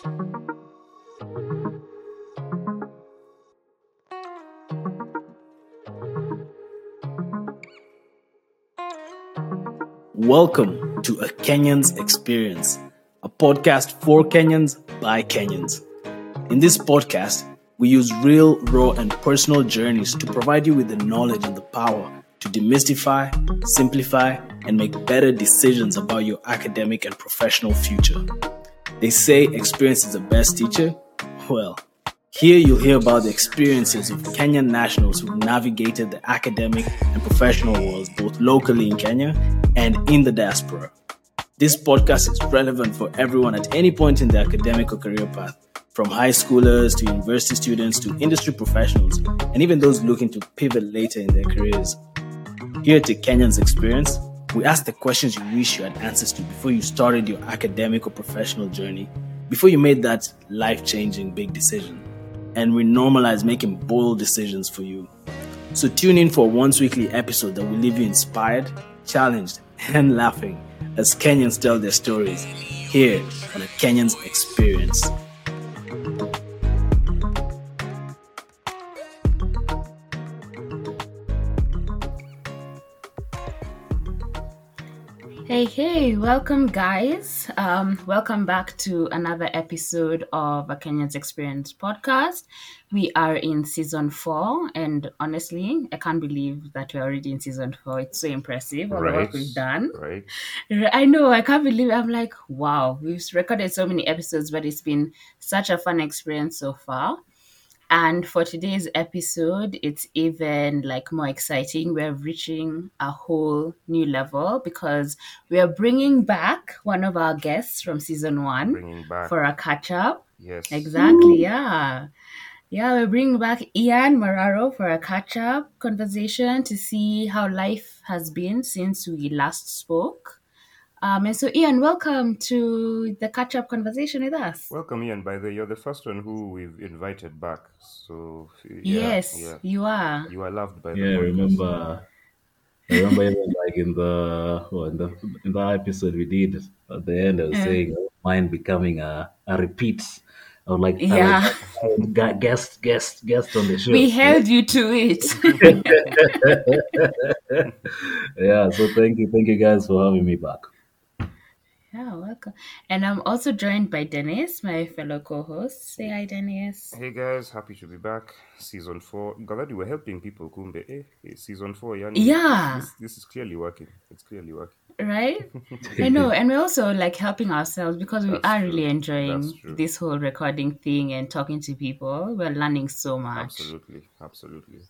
Welcome to A Kenyan's Experience, a podcast for Kenyans by Kenyans. In this podcast, we use real, raw, and personal journeys to provide you with the knowledge and the power to demystify, simplify, and make better decisions about your academic and professional future. They say experience is the best teacher. Well, here you'll hear about the experiences of Kenyan nationals who've navigated the academic and professional worlds both locally in Kenya and in the diaspora. This podcast is relevant for everyone at any point in their academic or career path, from high schoolers to university students to industry professionals, and even those looking to pivot later in their careers. Here at the Kenyan's Experience, we ask the questions you wish you had answers to before you started your academic or professional journey, before you made that life-changing big decision. And we normalize making bold decisions for you. So tune in for a once-weekly episode that will leave you inspired, challenged, and laughing as Kenyans tell their stories here on A Kenyan's Experience. Hey, welcome guys. Welcome back to another episode of A Kenyan's Experience podcast. We are in season 4, and honestly, I can't believe that we're already in season 4. It's so impressive, all the work we've done. Right. I know, I can't believe it. I'm like, wow, we've recorded so many episodes, but it's been such a fun experience so far. And for today's episode, it's even more exciting. We're reaching a whole new level because we are bringing back one of our guests from season 1 for a catch up. Yes. Exactly. Yeah, we're bringing back Ian Mararo for a catch up conversation to see how life has been since we last spoke. And so, Ian, welcome to the catch-up conversation with us. Welcome, Ian. By the way, you're the first one who we've invited back. So, yes, you are. You are loved by the podcast. I remember even in the episode we did at the end, I was saying mine becoming a repeat. I was like, guest on the show. We held you to it. Yeah, so thank you guys for having me back. Yeah, welcome. And I'm also joined by Dennis, my fellow co-host. Say hi, Dennis. Hey guys, happy to be back. Season 4. Galadi, we're helping people. Kumbe, season 4. Yani, yeah. This is clearly working. It's clearly working. Right? I know. And we're also helping ourselves because we are really enjoying this whole recording thing and talking to people. We're learning so much. Absolutely.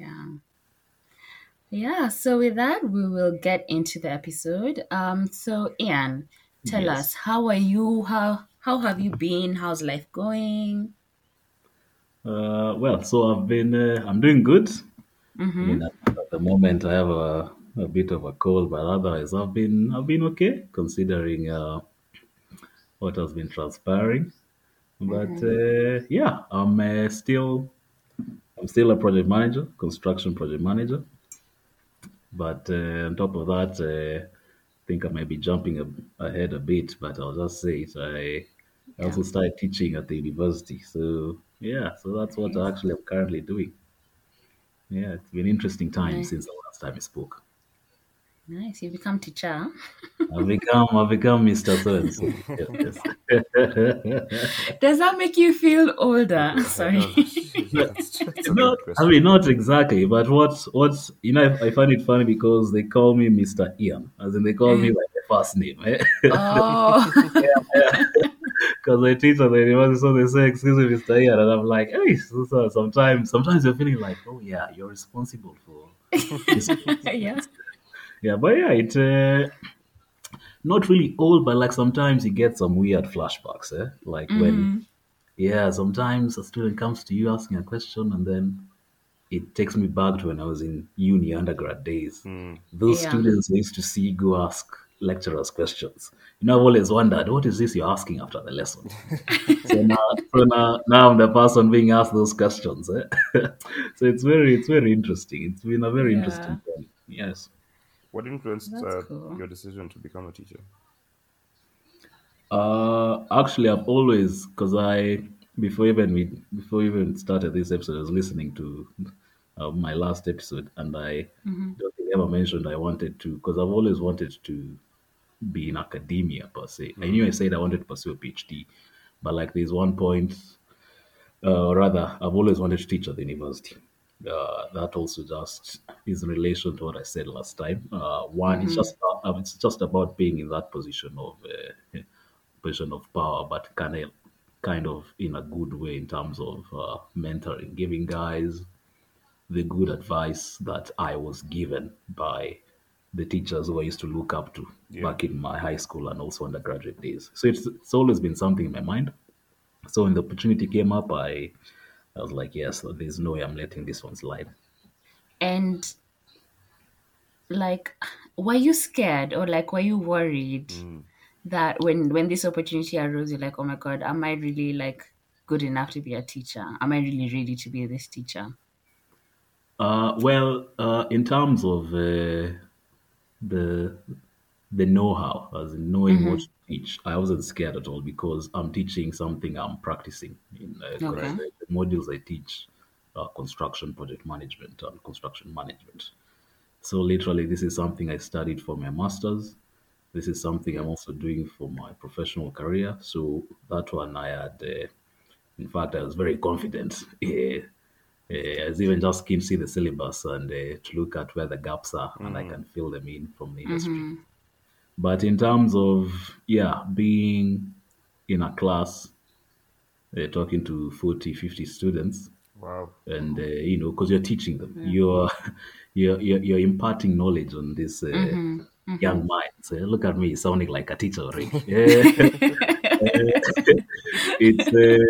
Yeah, so with that, we will get into the episode. So Ian, tell us, how are you? How have you been? How's life going? Well, so I'm doing good. Mm-hmm. I mean, at the moment, I have a bit of a cold, but otherwise, I've been okay considering what has been transpiring. But I'm still a project manager, construction project manager. But on top of that, I think I might be jumping ahead a bit, but I'll just say it. I also started teaching at the university. So that's what I actually am currently doing. Yeah, it's been an interesting time since the last time we spoke. Nice. You become teacher. I've become Mr. So-and-so. Yes. Does that make you feel older? Sorry. Not exactly, but what's I find it funny because they call me Mr. Ian, as in they call me like the first name. Oh. Because I teach at the university, so they say, "Excuse me, Mr. Ian," and I'm like, "Hey." So sometimes you're feeling like, "Oh yeah, you're responsible for this." Yeah, but it's not really old, but sometimes you get some weird flashbacks, when sometimes a student comes to you asking a question and then it takes me back to when I was in uni undergrad days. Those students I used to see go ask lecturers questions. I've always wondered, what is this you're asking after the lesson? so now I'm the person being asked those questions. So it's very interesting. It's been a very interesting time. Yes. What influenced your decision to become a teacher? Actually, I've always, because before we even started this episode, I was listening to my last episode, and I don't think I ever mentioned I wanted to, because I've always wanted to be in academia per se. I knew I said I wanted to pursue a PhD, but like there's one point, rather, I've always wanted to teach at the university. That also just is in relation to what I said last time. One, it's just about being in that position of power, but kind of in a good way in terms of mentoring, giving guys the good advice that I was given by the teachers who I used to look up to Yeah. back in my high school and also undergraduate days. So it's always been something in my mind. So when the opportunity came up, I was like, yes, there's no way I'm letting this one slide. And like, were you scared or like were you worried that when this opportunity arose, you're like, oh my God, am I really like good enough to be a teacher? Am I really ready to be this teacher? In terms of the know-how, as in knowing what to teach, I wasn't scared at all because I'm teaching something I'm practicing in Okay. the modules I teach are construction project management and construction management. So literally, this is something I studied for my master's. This is something I'm also doing for my professional career. So that one I had, in fact, I was very confident. I was even just keen to see the syllabus and to look at where the gaps are, and I can fill them in from the industry. But in terms of, yeah, being in a class, talking to 40, 50 students, Wow. and because you're teaching them, you're imparting knowledge on this young minds. Look at me sounding like a teacher already. It's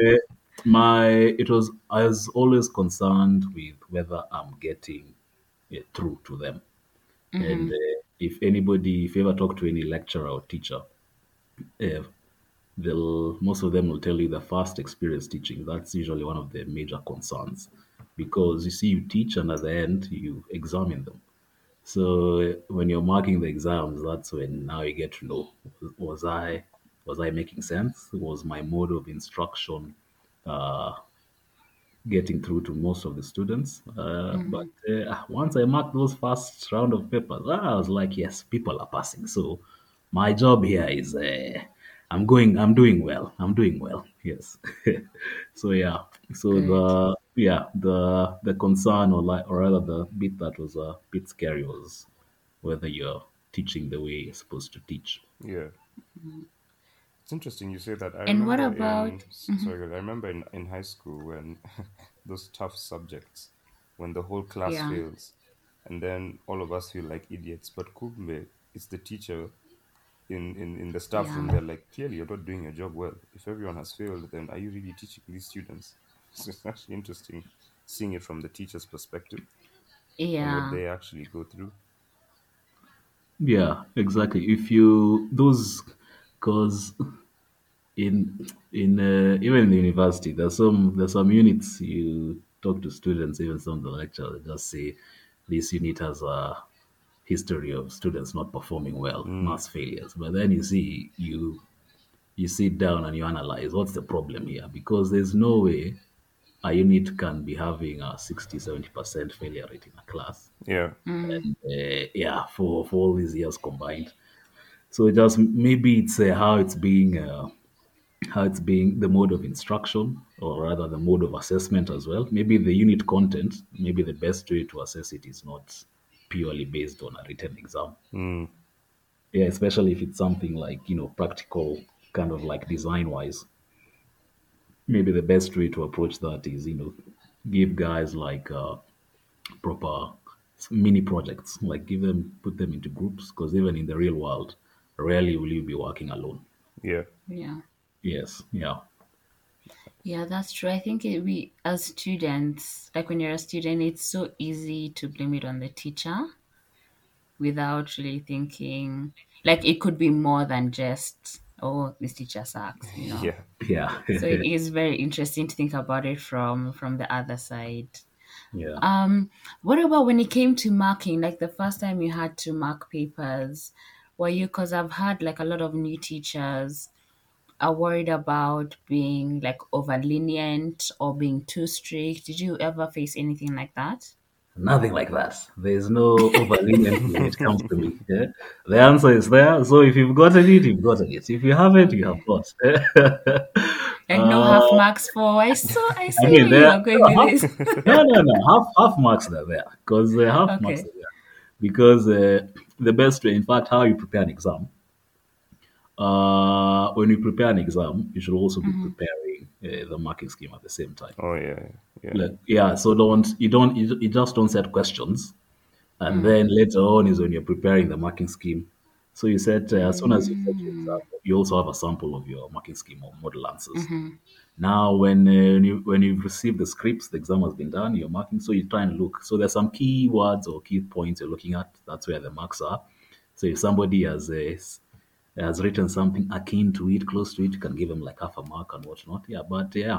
I was always concerned with whether I'm getting through to them. And if you ever talk to any lecturer or teacher, uh, most of them will tell you the first experience teaching. That's usually one of the major concerns, because you see, you teach and at the end you examine them. So when you're marking the exams, that's when now you get to know, was I making sense? Was my mode of instruction uh, getting through to most of the students? But once I marked those first round of papers, I was like, yes, people are passing. So my job here is I'm doing well. I'm doing well. Yes. So yeah. So Good. the concern, or rather the bit that was a bit scary, was whether you're teaching the way you're supposed to teach. Yeah. It's interesting you say that. I And what remember about in high school when those tough subjects, when the whole class yeah. fails, and then all of us feel like idiots. But kumbe, it's the teacher in the staff room. Yeah. They're like, clearly you're not doing your job well. If everyone has failed, then are you really teaching these students? So it's actually interesting seeing it from the teacher's perspective and what Yeah. they actually go through. Yeah, exactly. If you those, because in even in the university, there's some units you talk to students, even some of the lecturers just say this unit has a history of students not performing well, mass failures. But then you sit down and you analyze what's the problem here, because there's no way a unit can be having a 60-70% failure rate in a class. Yeah. Yeah, for all these years combined. So just maybe it's how it's being the mode of instruction, or rather the mode of assessment as well. Maybe the unit content, maybe the best way to assess it is not purely based on a written exam. Mm. Yeah, especially if it's something like, practical, kind of like design wise. Maybe the best way to approach that is, give guys like proper mini projects, like put them into groups, because even in the real world, rarely will you be working alone. Yeah. Yeah. Yes, yeah. Yeah, that's true. I think we, as students, like when you're a student, it's so easy to blame it on the teacher without really thinking. Like it could be more than just, oh, this teacher sucks, you know. Yeah. Yeah. So it is very interesting to think about it from the other side. Yeah. What about when it came to marking? Like the first time you had to mark papers, were you? Because I've had like a lot of new teachers are worried about being like over lenient or being too strict? Did you ever face anything like that? Nothing like that. There's no over leniency when it comes to me. Yeah? The answer is there. So if you've gotten it, you've gotten it. If you haven't, you have Okay. not. And no half uh, marks for I I saw mean, where you there are going half, with this. no. Half marks are there because half marks Okay. are there because the best way, in fact, how you prepare an exam. When you prepare an exam, you should also be preparing the marking scheme at the same time. Oh yeah, yeah, Like, yeah, so you just don't set questions, and then later on is when you're preparing the marking scheme. So you set as soon as you set your exam, you also have a sample of your marking scheme or model answers. Now, when you've received the scripts, the exam has been done, you're marking, so you try and look. So there's some key words or key points you're looking at. That's where the marks are. So if somebody has written something akin to it, close to it, you can give them like half a mark and whatnot. Yeah, but yeah,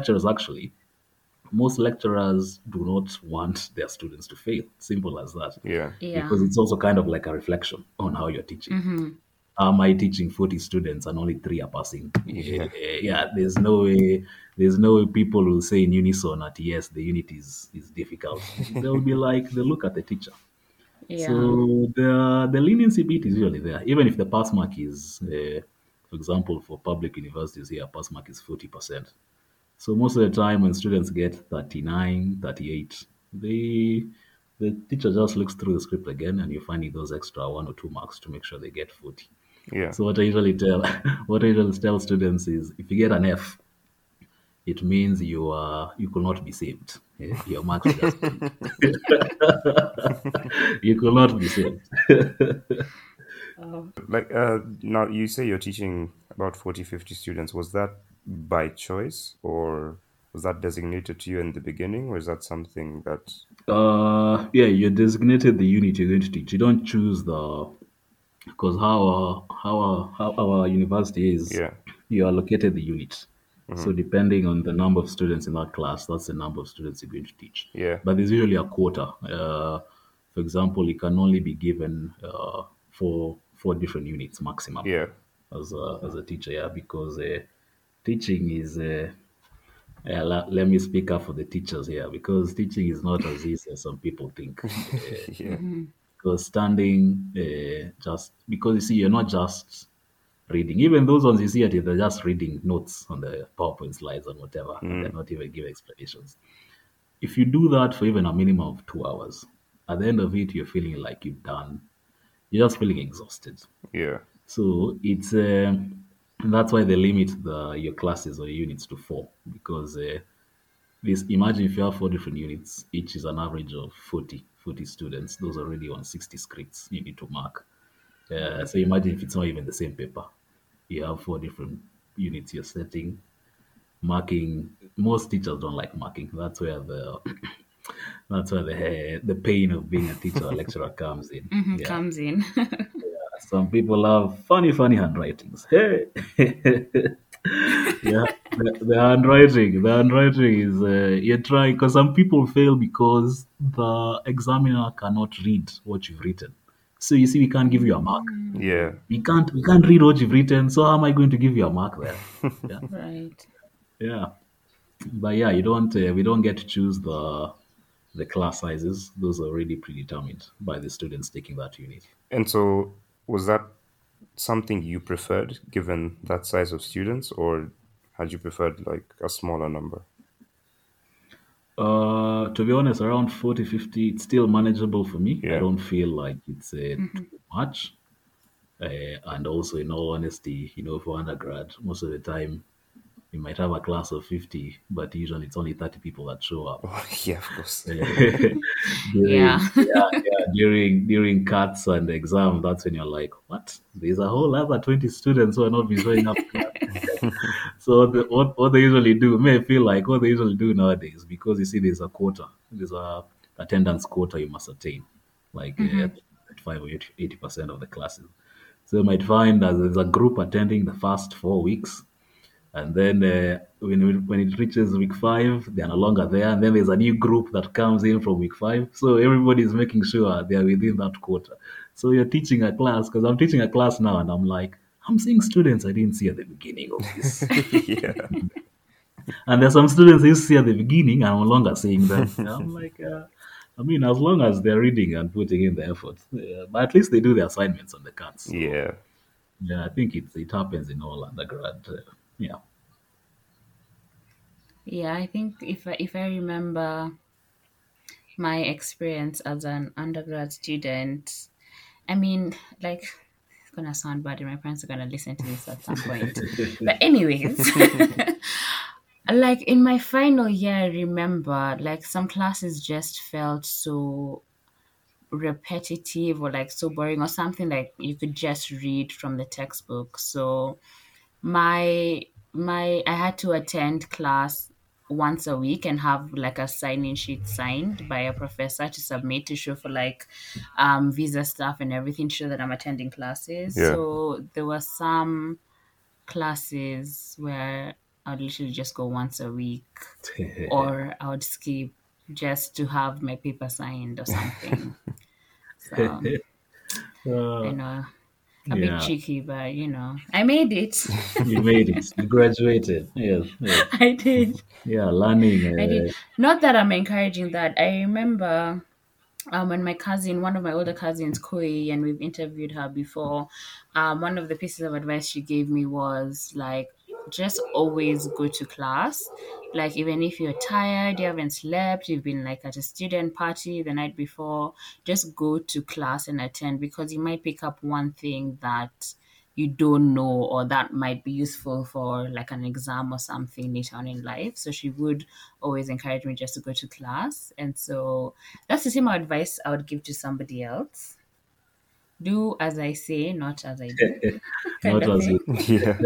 most lecturers do not want their students to fail. Simple as that. yeah, Yeah. Because it's also kind of like a reflection on how you're teaching. Am I teaching 40 students and only 3 are passing? yeah, Yeah, there's no way people will say in unison that yes, the unit is difficult. They'll be like, they look at the teacher. So Yeah. the leniency bit is usually there, even if the pass mark is, for example, for public universities here, pass mark is 40%. So most of the time when students get 39, 38, the teacher just looks through the script again and you find those extra 1 or 2 marks to make sure they get 40. yeah. So what I usually tell what I usually tell students is if you get an F, it means you could not be saved. Your marks will just you could not be saved. Like now you say you're teaching about 40, 50 students. Was that by choice or was that designated to you in the beginning or is that something that Yeah, you designated the unit you're going to teach. You don't choose the because how our university is, yeah. you allocated the unit. Mm-hmm. So depending on the number of students in that class, that's the number of students you're going to teach. Yeah. But there's usually a quota. For example, it can only be given for 4 different units maximum Yeah. as a teacher. Yeah, because teaching is. Let me speak up for the teachers here because teaching is not as easy as some people think. Yeah. Because standing, just because you see, you're not just reading. Even those ones you see at it, they're just reading notes on the PowerPoint slides and whatever, and they're not even giving explanations. If you do that for even a minimum of 2 hours, at the end of it, you're feeling like you're just feeling exhausted. Yeah. So that's why they limit your classes or units to 4 because imagine if you have 4 different units, each is an average of 40 students. Those are already on 60 scripts you need to mark. So imagine if it's not even the same paper. You have 4 different units you're setting, marking. Most teachers don't like marking. That's where the pain of being a teacher or lecturer comes in. Yeah. Comes in. Some people have funny handwritings. Hey, yeah, the handwriting is you're trying because some people fail because the examiner cannot read what you've written. So you see, we can't give you a mark. Yeah. We can't read what you've written. So how am I going to give you a mark there? Yeah, Right. yeah. But yeah, we don't get to choose the class sizes. Those are already predetermined by the students taking that unit. And so was that something you preferred given that size of students or had you preferred like a smaller number? To be honest, around 40, 50, it's still manageable for me. I Yeah. don't feel like it's too much. And also, in all honesty, for undergrad, most of the time, you might have a class of 50, but usually it's only 30 people that show up. Oh, yeah, of course. Yeah. During cuts and exam, that's when you're like, what? There's a whole other 20 students who are not be showing up. So what they usually do, may feel like what they usually do nowadays, because you see there's a attendance quota you must attain, like 5 or 80% of the classes. So you might find that there's a group attending the first 4 weeks, and then when it reaches week 5, they are no longer there, and then there's a new group that comes in from week 5. So everybody is making sure they are within that quota. So you're teaching a class, because I'm teaching a class now, and I'm like, I'm seeing students I didn't see at the beginning of this. Yeah. And there's some students I used to see at the beginning, and I'm no longer seeing them. I'm like, I mean, as long as they're reading and putting in the effort, but at least they do the assignments on the cards. So, Yeah. yeah, I think it happens in all undergrad. Yeah. Yeah, I think if I remember my experience as an undergrad student, I mean, like, it's gonna sound bad, and my parents are gonna listen to this at some point. But anyways, like in my final year, I remember like some classes just felt so repetitive or like so boring or something like you could just read from the textbook. So my I had to attend class once a week and have like a sign-in sheet signed by a professor to submit to show for like visa stuff and everything to show that I'm attending classes. Yeah. So there were some classes where I would literally just go once a week or I would skip just to have my paper signed or something. So I know a bit Yeah, cheeky, but I made it. you made it. You graduated. Yes, yes. I did. Yeah, learning. I did. Not that I'm encouraging that. I remember when my cousin, one of my older cousins, Koi, and we've interviewed her before, one of the pieces of advice she gave me was like, just always go to class. Like, even if you're tired, you haven't slept, you've been like at a student party the night before, just go to class and attend because you might pick up one thing that you don't know or that might be useful for like an exam or something later on in life. So she would always encourage me just to go to class. And so that's the same advice I would give to somebody else. Do as I say, not as I do. Kind Not of as you. thing.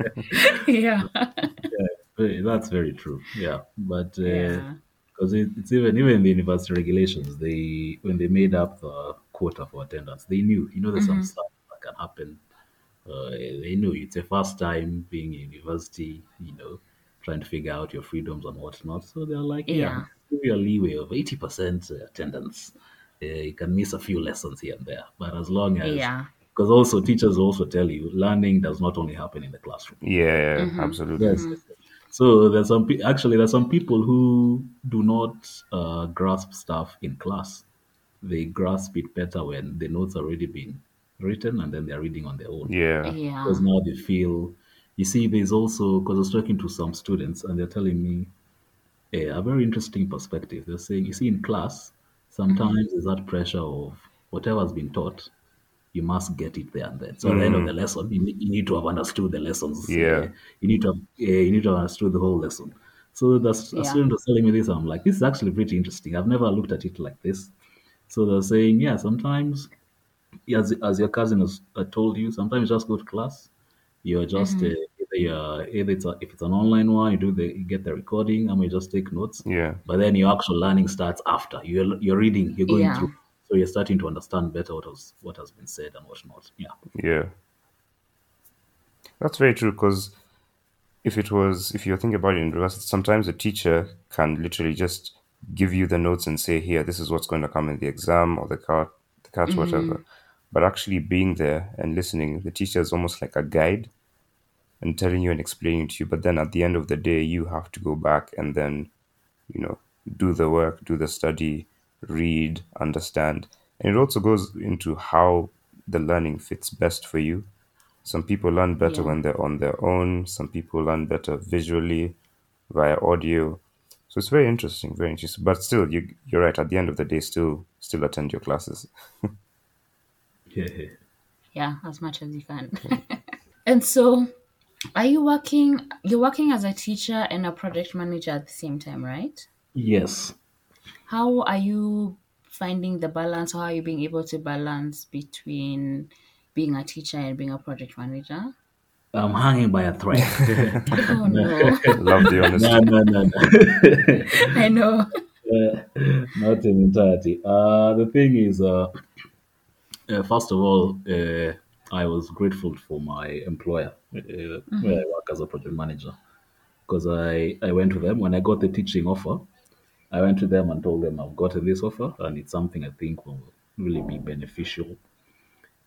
Yeah. Yeah. That's very true. Yeah, but Yeah. because it's even in the university regulations, they when they made up the quota for attendance, they knew there's some stuff that can happen. They knew it's a first time being in university, trying to figure out your freedoms and whatnot. So they're like, yeah, Yeah. give you a leeway of 80% attendance. You can miss a few lessons here and there, but as long as Yeah. because also teachers also tell you learning does not only happen in the classroom. Yeah. Absolutely. Yes. So there's some people who do not grasp stuff in class. They grasp it better when the notes are already been written and then they're reading on their own. Yeah. Yeah. Because now they feel, you see, there's also, because I was talking to some students and they're telling me a very interesting perspective. They're saying, you see, in class, sometimes there's that pressure of whatever's been taught, you must get it there and then. So at the end of the lesson, you need to have understood the lessons. Yeah. You need to have understood the whole lesson. So a Yeah. student was telling me this. I'm like, this is actually pretty interesting. I've never looked at it like this. So they're saying, yeah, sometimes, as your cousin has told you, sometimes just go to class. You're just if it's an online one, you get the recording, and you just take notes. Yeah. But then your actual learning starts after you're reading, you're going Yeah. through, so you're starting to understand better what has been said and what not. Yeah, Yeah. That's very true because if you're thinking about it in university, sometimes a teacher can literally just give you the notes and say, here, this is what's going to come in the exam or the cards, whatever. But actually being there and listening, the teacher is almost like a guide and telling you and explaining to you. But then at the end of the day, you have to go back and then, you know, do the work, do the study, read, understand. And it also goes into how the learning fits best for you. Some people learn better Yeah. when they're on their own. Some people learn better visually via audio. So it's very interesting, very interesting. But still, you're right. At the end of the day, still attend your classes. yeah. Yeah. As much as you can. And so, are you working? You're working as a teacher and a project manager at the same time, right? Yes. How are you finding the balance? How are you being able to balance between being a teacher and being a project manager? I'm hanging by a thread. Oh no, Love the honesty. No. I know. Not in entirety. The thing is, first of all, I was grateful for my employer where I work as a project manager because I went to them when I got the teaching offer. I went to them and told them I've gotten this offer and it's something I think will really be beneficial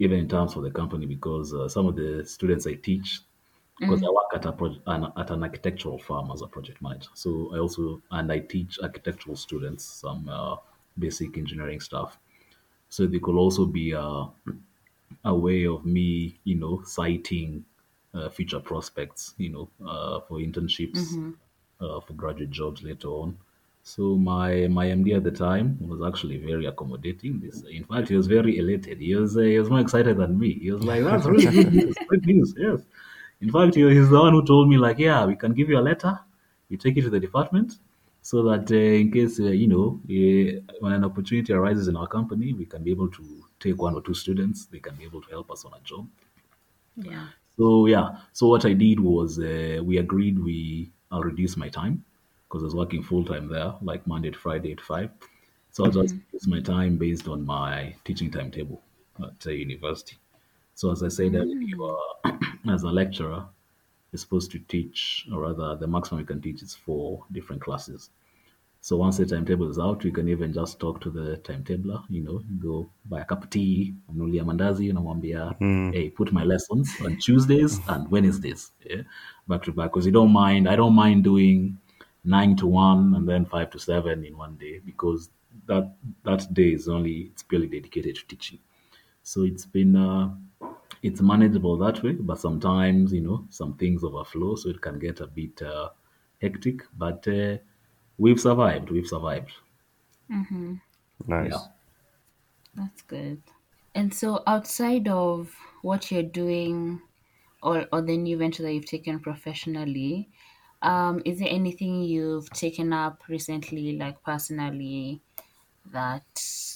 even in terms for the company, because some of the students I teach, because I work at at an architectural firm as a project manager. So I teach architectural students some basic engineering stuff. So they could also be a way of me, citing future prospects, for internships, for graduate jobs later on. So my MD at the time was actually very accommodating. In fact, he was very elated. He was more excited than me. He was like, "That's really good news, good news." Yes. In fact, he's the one who told me like, "Yeah, we can give you a letter. You take it to the department." So that in case when an opportunity arises in our company, we can be able to take one or two students. They can be able to help us on a job. Yeah. So yeah, so what I did was we agreed I'll reduce my time because I was working full time there, like Monday to Friday at 5. So I'll just reduce my time based on my teaching timetable at the university. So as I said earlier, as a lecturer, you're supposed to teach, or rather, the maximum you can teach is 4 different classes. So once the timetable is out, you can even just talk to the timetabler, go buy a cup of tea, mnulia mandazi, unamwambia, hey, put my lessons on Tuesdays and Wednesdays, yeah, back to back. Because I don't mind doing 9 to 1 and then 5 to 7 in one day, because that day it's purely dedicated to teaching. So it's manageable that way, but sometimes, some things overflow, so it can get a bit hectic, but we've survived. We've survived. Nice. Yeah. That's good. And so outside of what you're doing or the new venture that you've taken professionally, is there anything you've taken up recently, like personally, that,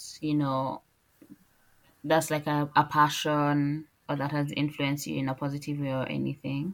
that's like a passion or that has influenced you in a positive way or anything?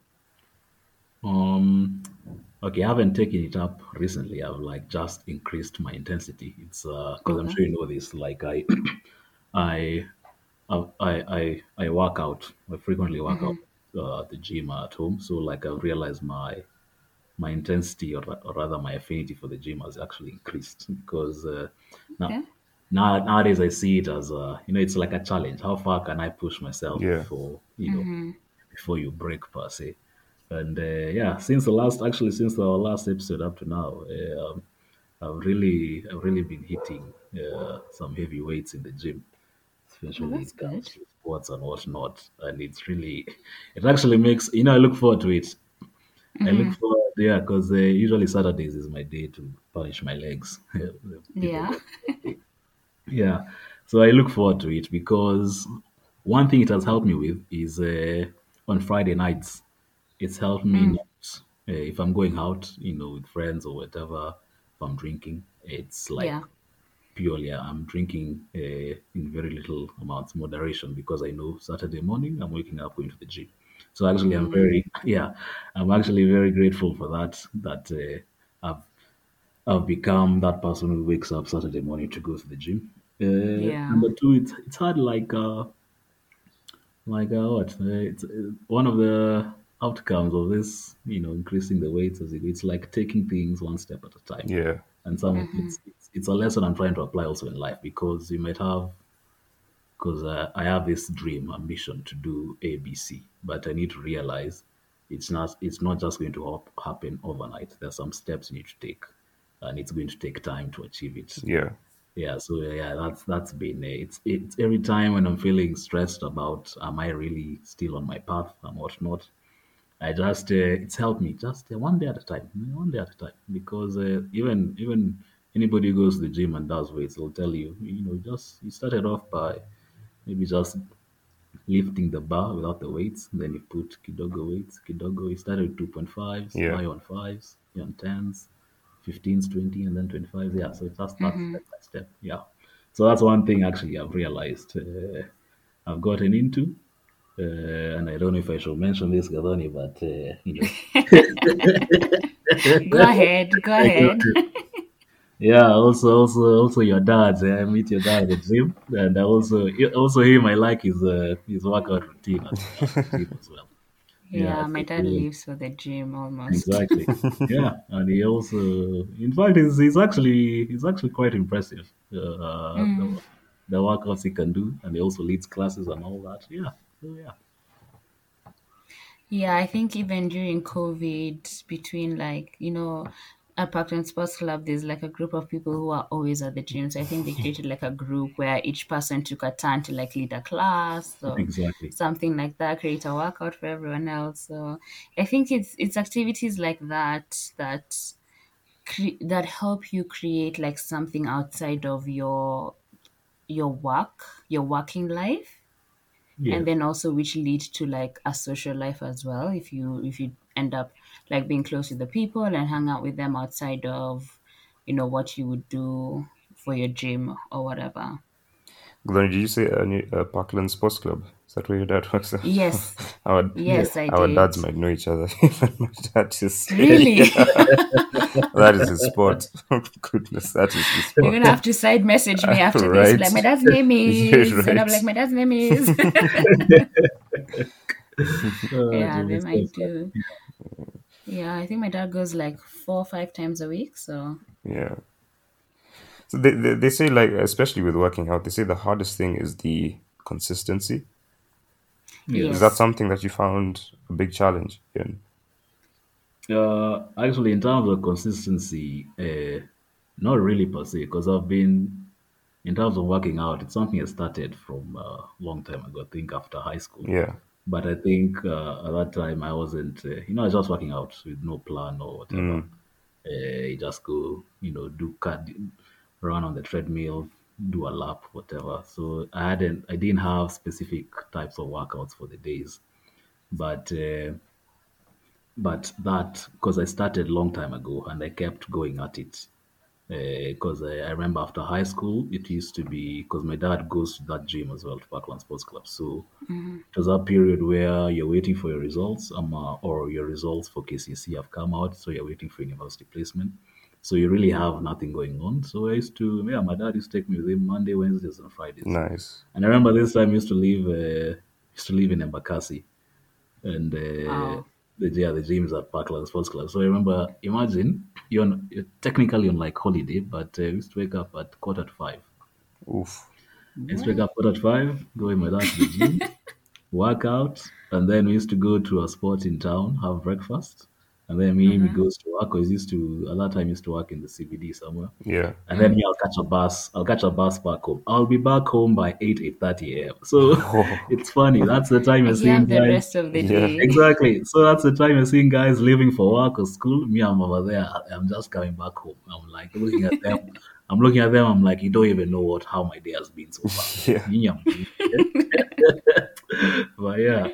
Okay, I haven't taken it up recently. I've like just increased my intensity. It's because I'm Okay. sure you know this. Like I, I work out. I frequently work out at the gym at home. So like I've realized my intensity, or rather my affinity for the gym has actually increased, because now Okay. nowadays I see it as it's like a challenge. How far can I push myself Yeah. before you break, per se? And yeah, since our last episode up to now, I've really been hitting some heavy weights in the gym, Oh, especially when that's it comes good. to sports and whatnot. And it actually makes, I look forward to it. I look forward, yeah, because usually Saturdays is my day to punish my legs. People Yeah. call it that day. Yeah, so I look forward to it, because one thing it has helped me with is on Friday nights, it's helped me not, if I'm going out, with friends or whatever, if I'm drinking, it's like Yeah. purely I'm drinking in very little amounts, moderation, because I know Saturday morning I'm waking up going to the gym. So actually, I'm actually very grateful for that. That I've become that person who wakes up Saturday morning to go to the gym. Yeah. Number two, it's hard, what? It's one of the outcomes of this, increasing the weight, it's like taking things one step at a time. Yeah. And it's a lesson I'm trying to apply also in life, because I have this dream ambition to do ABC, but I need to realize it's not just going to happen overnight. There's some steps you need to take, and it's going to take time to achieve it. Yeah. Yeah, so yeah, that's been it's every time when I'm feeling stressed about, am I really still on my path and whatnot. I just it's helped me just one day at a time, one day at a time. Because even anybody who goes to the gym and does weights will tell you, just you started off by maybe just lifting the bar without the weights. Then you put kidogo weights, kidogo. You started with 2.5s, Yeah. high on 5s, on 10s, 15s, 20, and then 25s. Yeah, so it just starts step by step. Yeah. So that's one thing actually I've realized I've gotten into. And I don't know if I should mention this, Gadoni, but Go ahead. Go ahead. yeah. Also, your dad. I meet your dad at the gym, and also him. I like his workout routine at the gym as well. Yeah, Yeah, so my dad he- lives for the gym almost. exactly. Yeah, and he also, in fact, he's actually quite impressive. the workouts he can do, and he also leads classes and all that. Yeah. So yeah. Yeah, I think even during COVID, between like, at Parkland Sports Club, there's like a group of people who are always at the gym. So I think they created like a group where each person took a turn to like lead a class or Exactly. something like that, create a workout for everyone else. So I think it's activities like that help you create like something outside of your working life, Yeah. and then also which lead to like a social life as well, if you end up like being close to the people and hang out with them outside of what you would do for your gym or whatever. Glory, did you say Parkland Sports Club? Is that where your dad works at? Yes, our Yeah. yes, I our did. dads might know each other. Even my dad just Really? that is his sport. Goodness, that is his You're sport. gonna have to side message me after this. Be Right? like, my dad's name You're is, and I'm like, right. my dad's name is. Yeah, they Goodness, might that's do. Yeah, I think my dad goes like 4 or 5 times a week. So Yeah. So they say, like, especially with working out, they say the hardest thing is the consistency. Is yes. that yes. something that you found a big challenge in? Actually, in terms of consistency, not really per se, because I've been, in terms of working out, it's something I started from a long time ago, I think after high school. Yeah. But I think at that time I wasn't, I was just working out with no plan or whatever. Mm, You just go, do run on the treadmill, do a lap, whatever. So I didn't have specific types of workouts for the days, but that because I started long time ago and I kept going at it. Because I remember after high school, it used to be because my dad goes to that gym as well, to Parkland Sports Club. So it was that period where you're waiting for your results, or your results for KCC have come out, so you're waiting for university placement. So you really have nothing going on. So my dad used to take me with him Monday, Wednesdays, and Fridays. nice. And I remember this time he used to live in Embakasi, and Wow. the gym is at Parkland Sports Club. So I remember, imagine you're technically on like holiday, but we used to wake up at 4:45. Oof. I used to wake up 4:45, go with my dad to the gym, work out, and then we used to go to a spot in town, have breakfast, and then he goes to work. Because he used to at that time he used to work in the CBD somewhere. Yeah. And then me, I'll catch a bus. I'll catch a bus back home. I'll be back home by 8:30 a.m. So Oh, it's funny. That's the time you're And you seeing have the guys. rest of the yeah. day. Exactly. So that's the time you're seeing guys leaving for work or school. Me, I'm over there. I'm just coming back home. I'm like looking at them. I'm looking at them. I'm like, you don't even know how my day has been so far. Yeah. Me, I'm doing it. But yeah.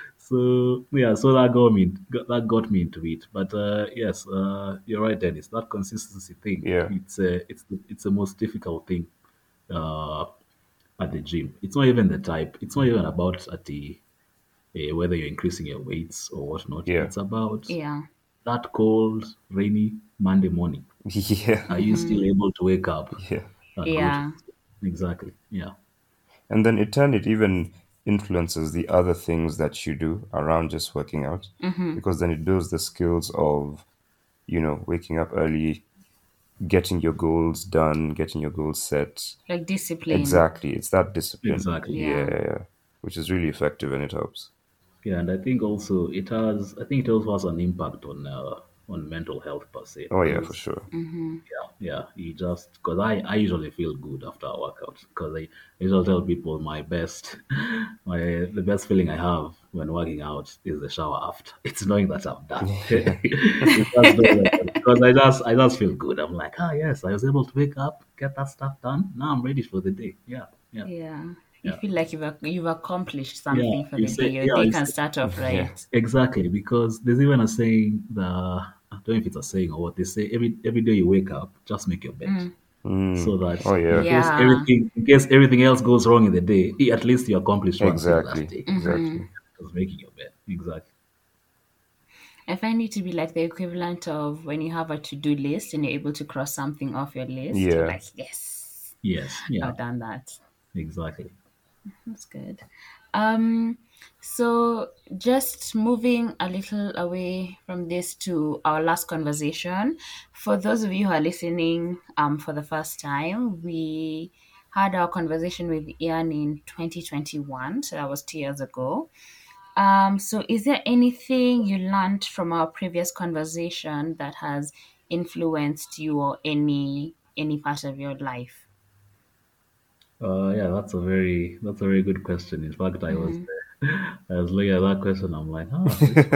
So that got me into it. But yes, you're right, Dennis. That consistency thing. Yeah. It's the most difficult thing uh, at the gym. It's not even the type. It's not even about at the whether you're increasing your weights or whatnot. Yeah. It's about Yeah. that cold, rainy Monday morning. Yeah. Are you still able to wake up Yeah. and go to Yeah. exactly? Yeah. And then in turn, it even influences the other things that you do around just working out, because then it builds the skills of, waking up early, getting your goals done, getting your goals set. Like discipline. Exactly. It's that discipline. Exactly. Yeah. Yeah. Which is really effective and it helps. Yeah, and I think also it has. I think it also has an impact on mental health per se Oh, yeah, for because sure. yeah, you just because I usually feel good after a workout because I usually tell people my best the best feeling I have when working out is the shower after. It's knowing that I'm done. It's just knowing that because I just feel good. I'm like, yes, I was able to wake up, get that stuff done. Now I'm ready for the day. Yeah, yeah, Yeah. You yeah. feel like you've accomplished Yeah, something for you the day. say Your yeah, day you can say start off Yeah. right. exactly because there's even a saying that I don't know if it's a saying or what they say every day you wake up, just make your bed. So that Oh, in yeah. case Yeah. everything in case everything else goes wrong in the day, at least you accomplished one thing that Exactly. day. Exactly. Just making your bed. Exactly. I find it to be like the equivalent of when you have a to-do list and you're able to cross something off your list. You're Yeah. like, yes, Yes. Yeah. I've done that. Exactly. That's good. Um, so just moving a little away from this to our last conversation. For those of you who are listening for the first time, we had our conversation with Ian in 2021, so that was 2 years ago. So is there anything you learned from our previous conversation that has influenced you or any part of your life? Yeah, that's a very good question. In fact, I was looking at that question. I'm like, this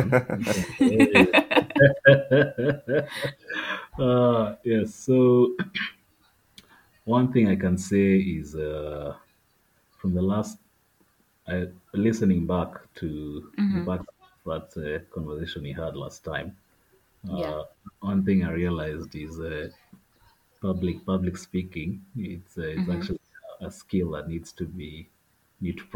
one. Yes. So one thing I can say is from the last listening back to that conversation we had last time. Yeah. One thing I realized is public speaking. It's actually a skill that need to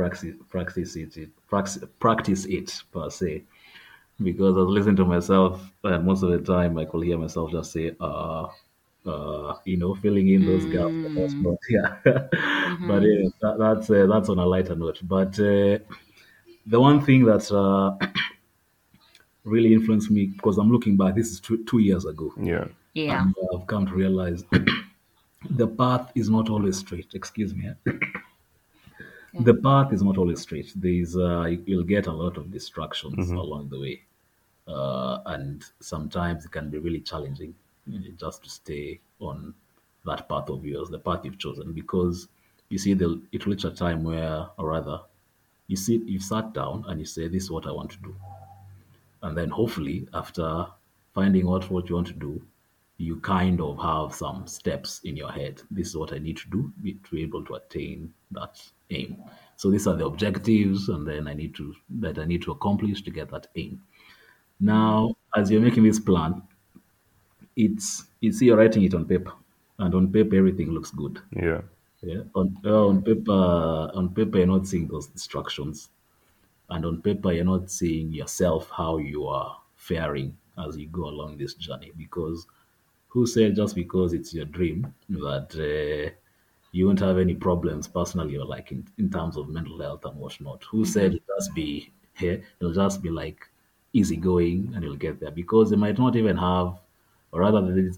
practice it per se. Because I was listening to myself, and most of the time I could hear myself just say, filling in those gaps. For the most part, yeah. But yeah, that's on a lighter note. But the one thing that really influenced me, because I'm looking back, this is 2 years ago, Yeah. Yeah. and I've come to realize the path is not always straight. Excuse me. The path is not always straight. You'll get a lot of distractions along the way, and sometimes it can be really challenging just to stay on that path of yours, the path you've chosen, because you see, it will reach a time where, or rather, you've sat down and you say, "This is what I want to do," and then hopefully after finding out what you want to do, you kind of have some steps in your head. This is what I need to do to be able to attain that aim. So these are the objectives, and then I need to accomplish to get that aim. Now, as you're making this plan, you're writing it on paper, and on paper everything looks good. Yeah. Yeah, on paper you're not seeing those distractions, and on paper you're not seeing yourself how you are faring as you go along this journey. Because who said just because it's your dream that you won't have any problems personally, or like in terms of mental health and whatnot? Who said it'll just be like easygoing and you'll get there? Because they might not even have, or rather,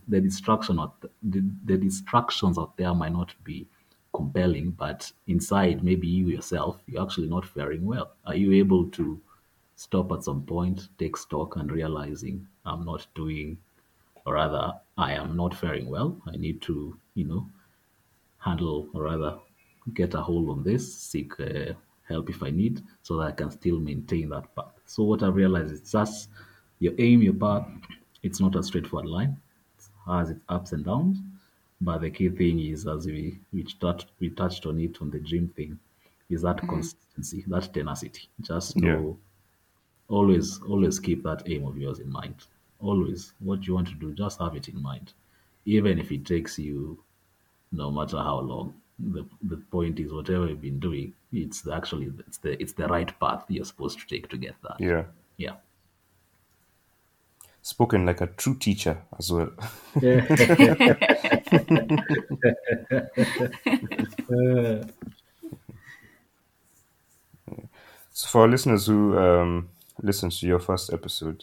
the distractions out there might not be compelling, but inside, maybe you yourself, you're actually not faring well. Are you able to stop at some point, take stock, and realizing I'm not doing, or rather, I am not faring well? I need to, handle, or rather, get a hold on this, seek help if I need, so that I can still maintain that path. So what I realized is just your aim, your path, it's not a straightforward line. It has its ups and downs. But the key thing is, as we touched on it on the dream thing, is that consistency, that tenacity. Just Yeah. know, always keep that aim of yours in mind. Always, what you want to do, just have it in mind, even if it takes you no matter how long. The point is, whatever you've been doing, it's the right path you're supposed to take to get that. Yeah. Yeah. Spoken like a true teacher as well. So for our listeners who listened to your first episode,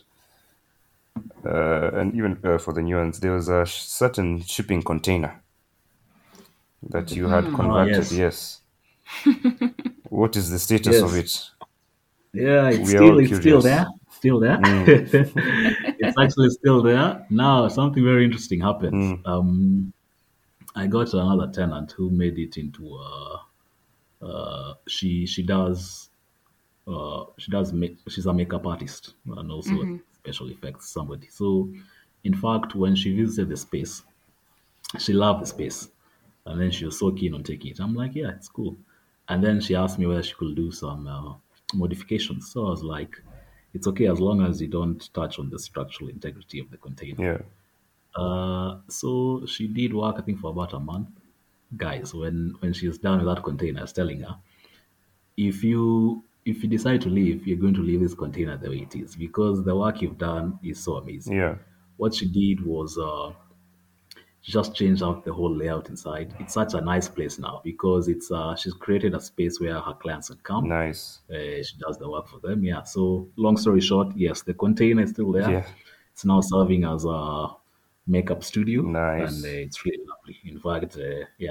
and even for the new ones, there was a certain shipping container that you had converted. yes. What is the status of Yes. it? Yeah, We are all it's still curious. there. Still there. It's actually still there. Now something very interesting happened. I got another tenant who made it into she's a makeup artist and also a special effects somebody. So in fact, when she visited the space, she loved the space, and then she was so keen on taking it. I'm like, yeah, it's cool. And then she asked me whether she could do some modifications. So I was like, it's okay as long as you don't touch on the structural integrity of the container. Yeah. So she did work, I think, for about a month. Guys, when she's done with that container, I was telling her, if you decide to leave, you're going to leave this container the way it is, because the work you've done is so amazing. Yeah. What she did was she just changed out the whole layout inside. It's such a nice place now because she's created a space where her clients can come. Nice. She does the work for them. Yeah. So long story short, yes, the container is still there. Yeah. It's now serving as a makeup studio, Nice. and it's really lovely. In fact, yeah,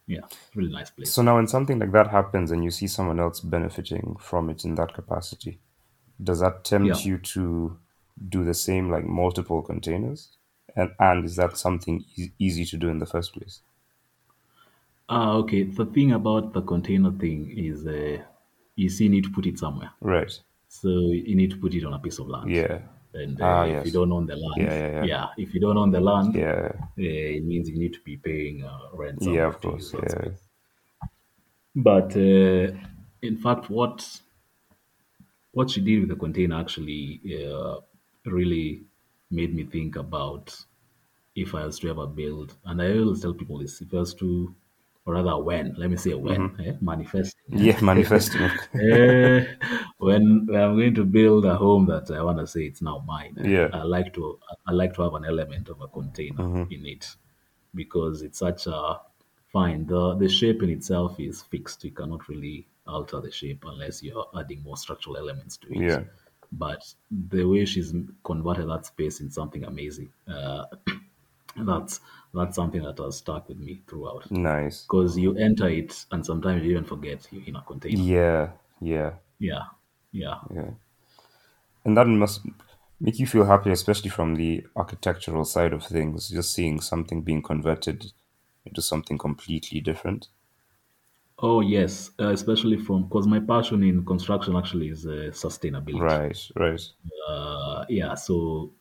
yeah, really nice So place. now when something like that happens and you see someone else benefiting from it in that capacity, does that Yeah. tempt you to do the same, like multiple containers? And is that something easy to do in the first place? Okay. The thing about the container thing is, you see, you need to put it somewhere. Right. So you need to put it on a piece of land. Yeah. And Ah, if you yes. don't own the land, Yeah, yeah, yeah. yeah, if you don't own the land, Yeah. it means you need to be paying rent Yeah, somewhere of to use course. that Yeah. space. But in fact, what she did with the container actually really made me think about if I was to ever build, and I always tell people this, if I was to, or rather when, let me say when, manifesting. Yeah, manifesting. Eh, when I'm going to build a home that I want to say it's now mine, Yeah. I like to have an element of a container in it because it's such a fine. The shape in itself is fixed. You cannot really alter the shape unless you're adding more structural elements to it. Yeah. But the way she's converted that space in something amazing, that's that's something that has stuck with me throughout. Nice. Because you enter it and sometimes you even forget you're in a container. Yeah. Yeah. Yeah, yeah, Yeah. And that must make you feel happy, especially from the architectural side of things, just seeing something being converted into something completely different. oh yes, especially from because my passion in construction actually is sustainability. Right. Right. Yeah, so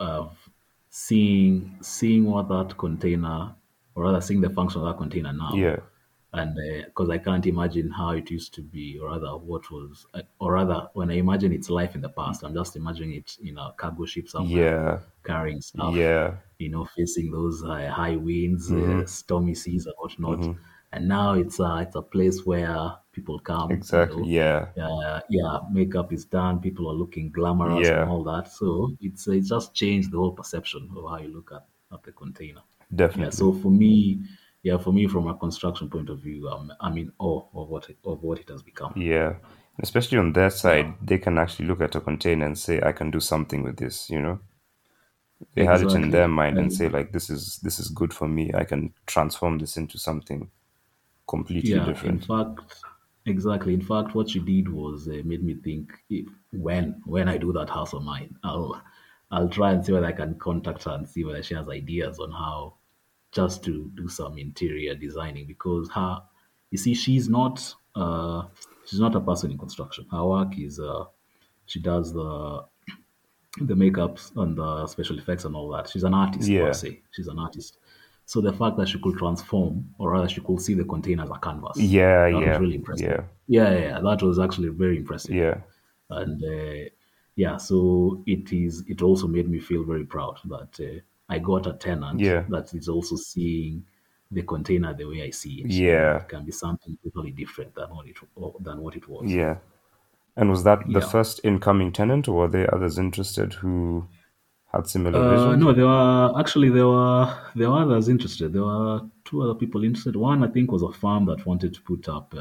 seeing what that container, or rather seeing the function of that container now, Yeah. and because I can't imagine how it used to be, or rather what was, or rather when I imagine its life in the past, I'm just imagining it in a cargo ship somewhere Yeah. carrying stuff, Yeah. facing those high winds, stormy seas, and whatnot. And now it's a place where people come, Exactly. Yeah. yeah, makeup is done, people are looking glamorous and Yeah. all that. So it's just changed the whole perception of how you look at the container. Yeah, Definitely. so for me, yeah, for me from a construction point of view, I'm in awe of what it has become. Yeah. Especially on their Yeah, side, they can actually look at a container and say, I can do something with this, you know? They had it in their exactly. mind and say And like this is good for me. I can transform this into something completely yeah, in different. fact, exactly. In fact, what she did was made me think if, when I do that house of mine, I'll try and see whether I can contact her and see whether she has ideas on how just to do some interior designing because her, you see, she's not a person in construction. Her work is she does the makeups and the special effects and all that. She's an artist per Yeah. se. She's an artist. So the fact that she could transform, or rather, she could see the container as a canvas, Yeah, that was yeah, really impressive. yeah, Yeah, that was actually very impressive. yeah, And yeah, so it also made me feel very proud that I got a tenant yeah, that is also seeing the container the way I see it. yeah, It can be something totally different than what it was. yeah. And was that the Yeah. first incoming tenant, or were there others interested who had similar visions? No, there were others interested. There were two other people interested. One, I think, was a farm that wanted to put up.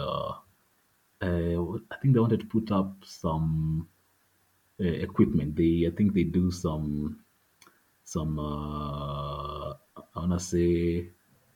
I think they wanted to put up some equipment. I think they do some. I wanna say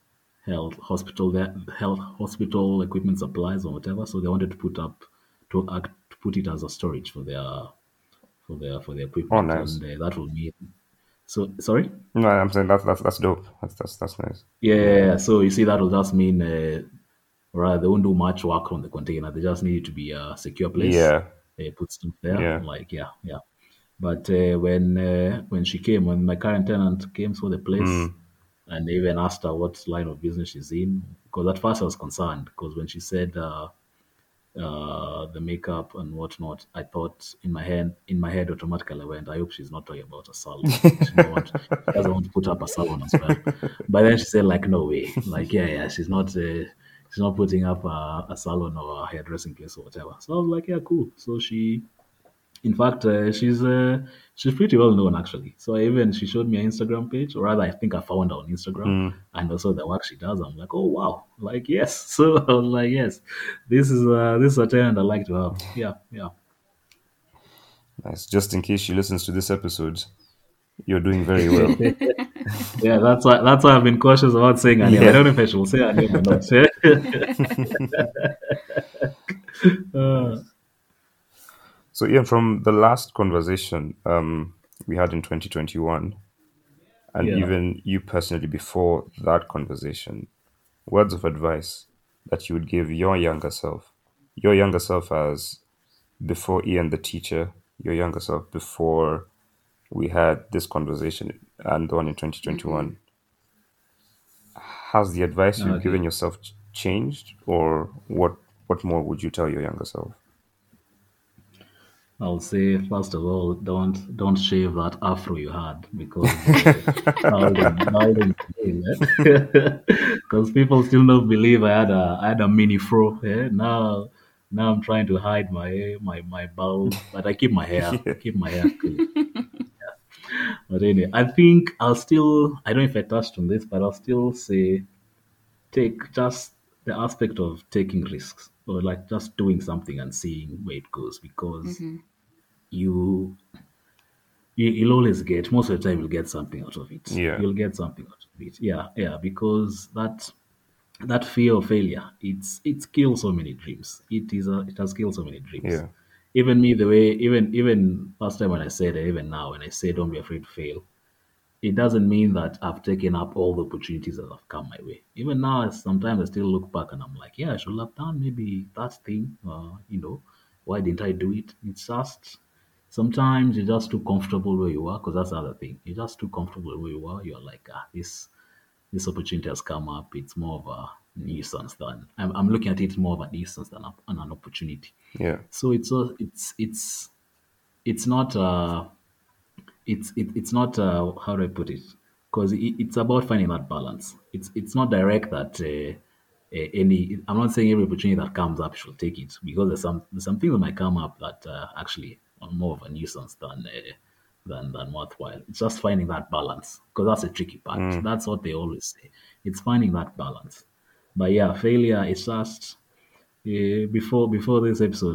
health hospital equipment supplies or whatever. So they wanted to to put it as a storage for their Oh, equipment, nice. and that will mean. So sorry. No, I'm saying that's dope. That's nice. Yeah, so you see, that will just mean, right, they won't do much work on the container. They just need it to be a secure place. Yeah, Put stuff there, yeah, like yeah, yeah. But when my current tenant came to the place, and they even asked her what line of business she's in, because at first I was concerned, because when she said the makeup and whatnot, I thought in my head automatically I went, I hope she's not talking about a salon. She doesn't want to put up a salon as well. But then she said like, no way, like yeah, she's not putting up a salon or a hairdressing place or whatever. So I was like, yeah, cool. So in fact, she's pretty well known actually. So she showed me her Instagram page, or rather, I think I found her on Instagram, and also the work she does. I'm like, oh wow, like yes. So I was like, yes, this is a talent I like to have. Yeah, yeah. nice. Just in case she listens to this episode, You're doing very well. Yeah, that's why I've been cautious about saying her name. I Yeah. don't know if I should say her name or not. Uh, So Ian, from the last conversation we had in 2021, and yeah. even you personally before that conversation, words of advice that you would give your younger self as before Ian the teacher, your younger self before we had this conversation and the one in 2021. Has the advice you've Okay. given yourself changed, or what more would you tell your younger self? I'll say first of all, don't shave that afro you had because balding because people still don't believe I had a mini fro. Yeah? Now I'm trying to hide my bald, but I Yeah. keep my hair clean. But anyway, I think I don't know if I touched on this, but I'll still say take just the aspect of taking risks or like just doing something and seeing where it goes because you you'll always get most of the time you'll get something out of it. Yeah. You'll get something out of it. Yeah, because that fear of failure, it kills so many dreams. It has killed so many dreams. Yeah. Even me, the way even last time when I said it, even now when I say don't be afraid to fail, it doesn't mean that I've taken up all the opportunities that have come my way. Even now, sometimes I still look back and I'm like, yeah, I should have done maybe that thing. Why didn't I do it? It's just sometimes you're just too comfortable where you are, because that's the other thing. You're just too comfortable where you are. You're like, this opportunity has come up. It's more of a nuisance than I'm looking at it more of a nuisance than an opportunity. Yeah. So it's not. It's not how do I put it? Because it's about finding that balance. It's not direct that any. I'm not saying every opportunity that comes up should take it because there's some things that might come up that actually are more of a nuisance than worthwhile. It's just finding that balance because that's the tricky part. That's what they always say. It's finding that balance. But yeah, failure is just before this episode,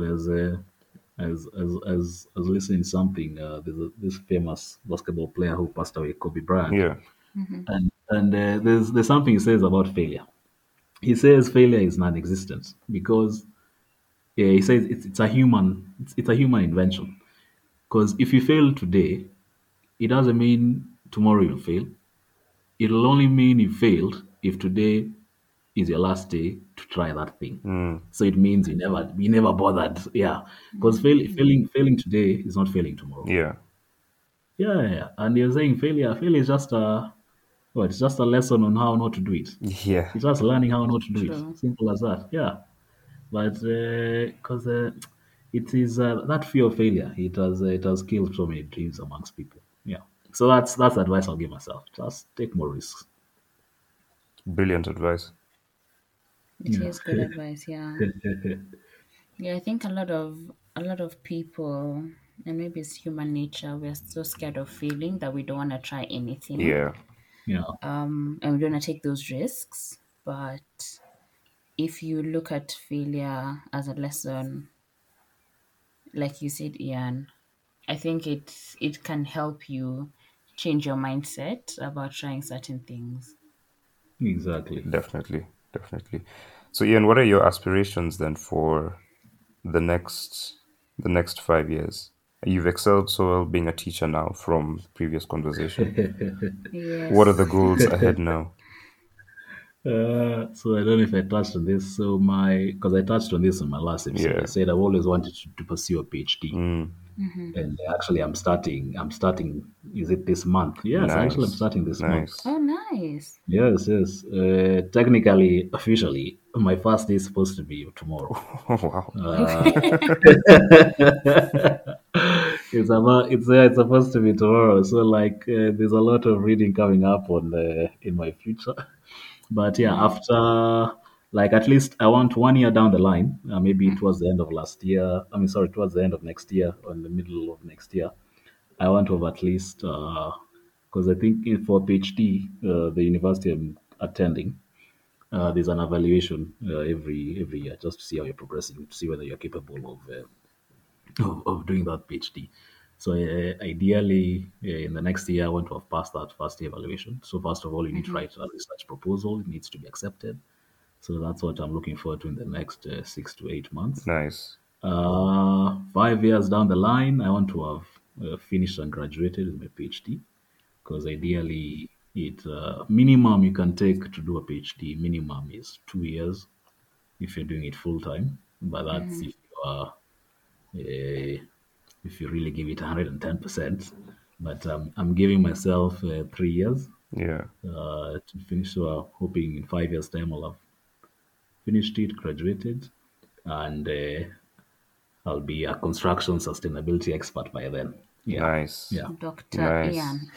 as listening to something, this famous basketball player who passed away, Kobe Bryant, Yeah. and there's something he says about failure. He says failure is non-existent because he says it's a human invention. Because if you fail today, it doesn't mean tomorrow you'll fail. It'll only mean you failed if today is your last day to try that thing. So it means you never bothered. Yeah, because failing today is not failing tomorrow. Yeah. Yeah. And you're saying failure is just it's just a lesson on how not to do it. Yeah. It's just learning how not to do True. it. Simple as that. Yeah. But because it is that fear of failure, it has killed so many dreams amongst people. Yeah. So that's the advice I'll give myself. Just take more risks. Brilliant advice. It Yeah. is good advice, yeah. Yeah, I think a lot of people, and maybe it's human nature, we're so scared of failing that we don't want to try anything. Yeah. Yeah. And we don't want to take those risks. But if you look at failure as a lesson, like you said, Ian, I think it can help you change your mindset about trying certain things. Exactly. Definitely. Definitely. So Ian, what are your aspirations then for the next 5 years? You've excelled so well being a teacher now from previous conversation. What are the Yes. goals ahead now? So I don't know if I touched on this. So because I touched on this in my last episode, I Yeah. said I've always wanted to pursue a PhD, and actually I'm starting. Is it this month? Yes, actually I'm Nice. starting this month. Nice. Oh, nice. Yes. Technically, officially, my first day is supposed to be tomorrow. Oh wow. It's supposed to be tomorrow. So like, there's a lot of reading coming up on in my future. But yeah, after like at least I want 1 year down the line, maybe towards the end of last year. I mean, sorry, towards the end of next year or in the middle of next year, I want to have at least because I think for PhD, the university I'm attending, there's an evaluation every year just to see how you're progressing, to see whether you're capable of doing that PhD. So ideally, in the next year, I want to have passed that first year evaluation. So first of all, you need to write a research proposal. It needs to be accepted. So that's what I'm looking forward to in the next 6 to 8 months. Nice. 5 years down the line, I want to have finished and graduated with my PhD, because ideally, it minimum you can take to do a PhD minimum is 2 years if you're doing it full time. But that's if you are if you really give it 110%. But I'm giving myself 3 years Yeah. to finish. So I'm hoping in 5 years' time I'll have finished it, graduated, and I'll be a construction sustainability expert by then. Yeah. Nice. Yeah. Dr. Nice. Ian.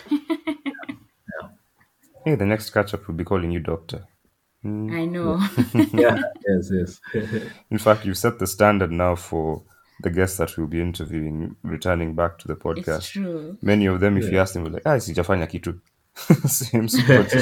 Hey, the next catch up will be calling you doctor. I know. Yeah. Yes. In fact, you've set the standard now for the guests that we'll be interviewing, returning back to the It's podcast. true. Many of them, if you ask them, will like, sijafanya kitu. Same spot.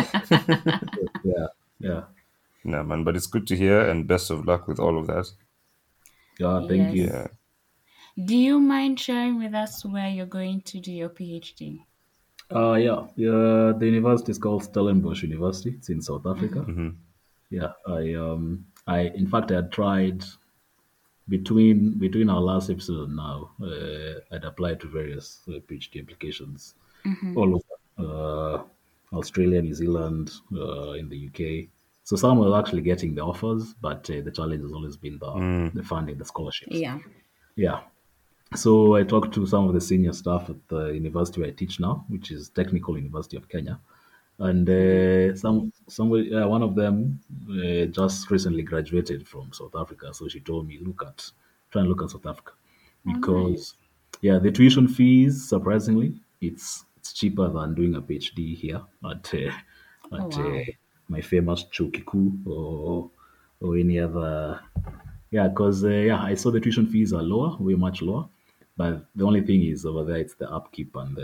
Yeah. No, man, but it's good to hear, and best of luck with all of that. Yeah. Thank you. Yeah. Do you mind sharing with us where you're going to do your PhD? The university is called Stellenbosch University. It's in South Africa. Yeah, I in fact I had tried between our last episode and now. I'd applied to various PhD applications all over Australia, New Zealand, in the UK. So some were actually getting the offers, but the challenge has always been the funding, the scholarships. Yeah. Yeah. So I talked to some of the senior staff at the university where I teach now, which is Technical University of Kenya, and one of them just recently graduated from South Africa. So she told me, try and look at South Africa, because the tuition fees, surprisingly, it's cheaper than doing a PhD here at my famous Chukiku or any other. Yeah, because I saw the tuition fees are lower, way much lower. But the only thing is over there, it's the upkeep and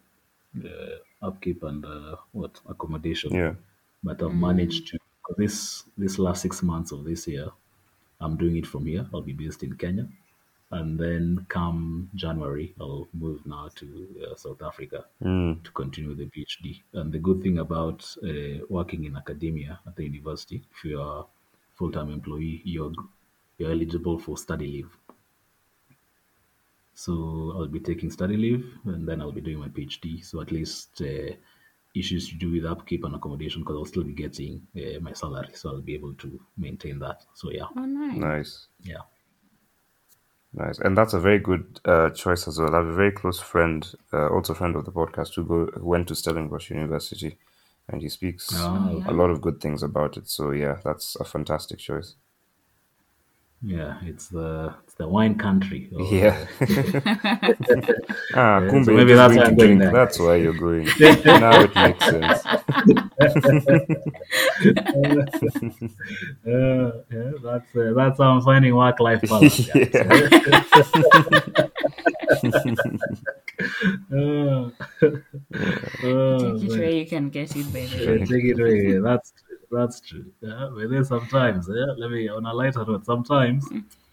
what accommodation. Yeah. But I've managed to this last 6 months of this year, I'm doing it from here. I'll be based in Kenya, and then come January, I'll move now to South Africa to continue the PhD. And the good thing about working in academia at the university, if you are a full-time employee, you're eligible for study leave. So I'll be taking study leave, and then I'll be doing my PhD. So at least issues to do with upkeep and accommodation, because I'll still be getting my salary, so I'll be able to maintain that. So yeah, Oh, nice. yeah. Nice. And that's a very good choice as well. I have a very close friend, also a friend of the podcast, who went to Stellenbosch University, and he speaks a lot of good things about it. So yeah, that's a fantastic choice. Yeah, it's the wine country. Yeah. Kumbe, so you're maybe just that's going why to I'm going drink. there. That's why you're going. Now it makes sense. That's how I'm finding work-life balance. Guys. Take it where you can get it, baby. Take it away. That's true. Yeah, but then sometimes, let me on a lighter note. Sometimes,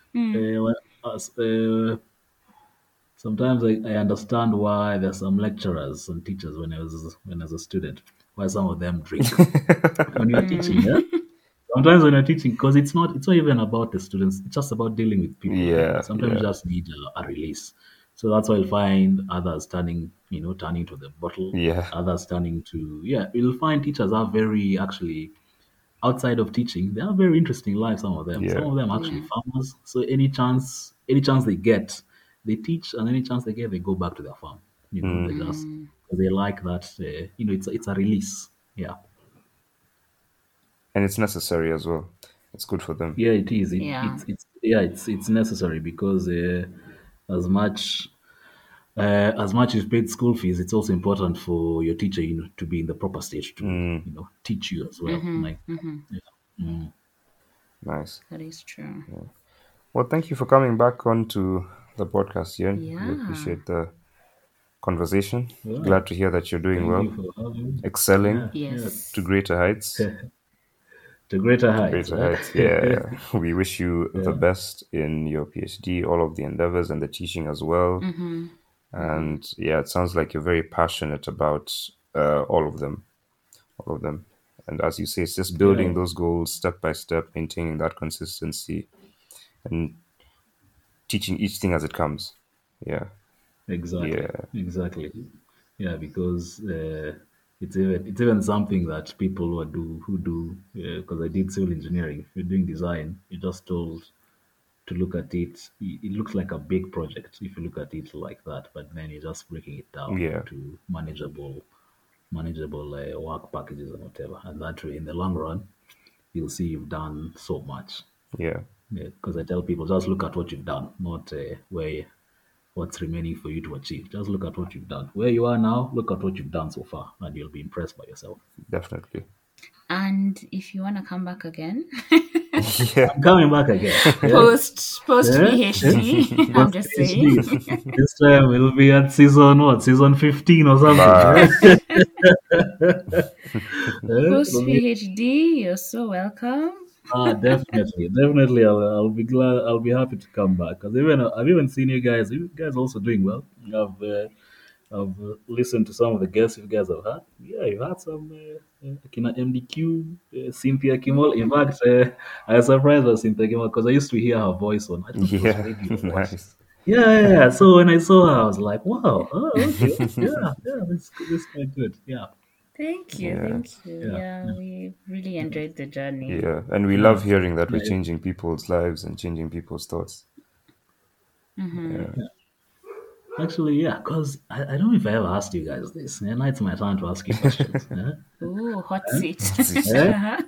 sometimes I understand why there's some lecturers and teachers when I was a student, why some of them drink when you're teaching. Yeah? Sometimes when you're teaching, because it's not even about the students. It's just about dealing with people. Yeah, Sometimes you just need a release. So that's why you'll find others turning to the bottle. Yeah. Others turning to You'll find teachers are very actually outside of teaching. They have very interesting lives. Some of them. Yeah. Some of them are actually farmers. So any chance they get, they teach, and any chance they get, they go back to their farm. They just they like that. It's a release. Yeah. And it's necessary as well. It's good for them. Yeah, it is. Yeah. It's necessary, because as much as you've paid school fees, it's also important for your teacher, to be in the proper stage to teach you as well. Nice. That is true. Well, thank you for coming back onto the podcast, Ian. We Yeah. appreciate the conversation. Yeah. Glad to hear that you're doing well, Thank you for having me. excelling Yes. to greater heights. To greater heights. Greater right? heights. Yeah. We wish you the best in your PhD, all of the endeavors and the teaching as well. And yeah, it sounds like you're very passionate about all of them, all of them. And as you say, it's just building Yeah, those goals step by step, maintaining that consistency, and teaching each thing as it comes. Yeah, exactly, yeah, exactly. Yeah, because it's even something that people who do because I did civil engineering. If you're doing design, you're just told to look at it. It looks like a big project if you look at it like that, but then you're just breaking it down yeah, into manageable work packages and whatever. And that way, in the long run, you'll see you've done so much. yeah. Because I tell people, just look at what you've done, not what's remaining for you to achieve. Just look at what you've done. Where you are now, look at what you've done so far, and you'll be impressed by yourself. Definitely. And if you want to come back again, Yeah. I'm coming back again. Yeah, post yeah, yeah. PhD, I'm Post just PhD. saying. This time we'll be at season what? Season 15 or something. Bah. Post It'll be PhD, you're so welcome. definitely, definitely. I'll be glad. I'll be happy to come back because even I've even seen you guys. You guys also doing well. I've listened to some of the guests you guys have had. Yeah, you had some Kina MDQ, Cynthia Kimmel. In fact, I was surprised by Cynthia Kimmel because I used to hear her voice on. I thought it was Yeah. radio voice. Nice. Yeah, yeah, yeah. So when I saw her, I was like, wow. Oh, okay. Yeah, yeah. This quite good. Yeah, Thank you, Yeah. thank you. yeah, Yeah, we really enjoyed the journey. Yeah. And we yeah. love hearing that we're Yeah, changing people's lives and changing people's thoughts. Mm-hmm. Yeah. actually, yeah. Because I don't know if I ever asked you guys this. Yeah, now it's my turn to ask you questions. Yeah? Ooh, hot seat. That's it. Eh?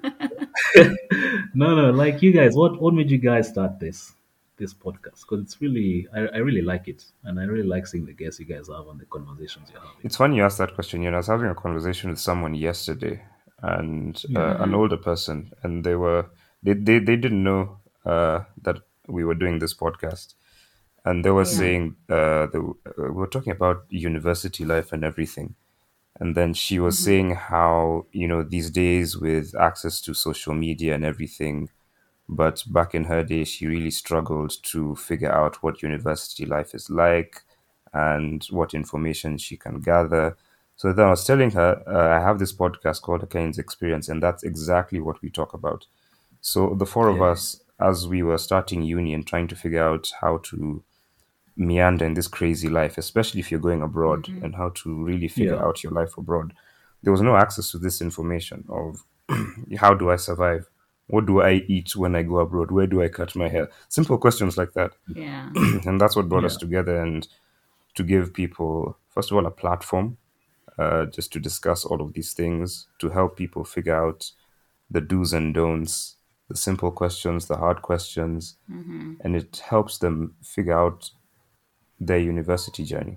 No, no, like you guys, what made you guys start this podcast? Because it's really, I really like it, and I really like seeing the guests you guys have and the conversations you're having. It's funny you asked that question. You know, I was having a conversation with someone yesterday, and Yeah, an older person, and they didn't know that we were doing this podcast, and they were Yeah. saying we were talking about university life and everything, and then she was Mm-hmm. saying how these days with access to social media and everything, but back in her day, she really struggled to figure out what university life is like and what information she can gather. So then I was telling her, I have this podcast called A Kane's Experience, and that's exactly what we talk about. So the four of yeah, us, as we were starting uni and trying to figure out how to meander in this crazy life, especially if you're going abroad, Mm-hmm. and how to really figure yeah, out your life abroad, there was no access to this information of how do I survive? What do I eat when I go abroad? Where do I cut my hair? Simple questions like that. Yeah. And that's what brought us yeah, together, and to give people, first of all, a platform just to discuss all of these things, to help people figure out the do's and don'ts, the simple questions, the hard questions, Mm-hmm. and it helps them figure out their university journey.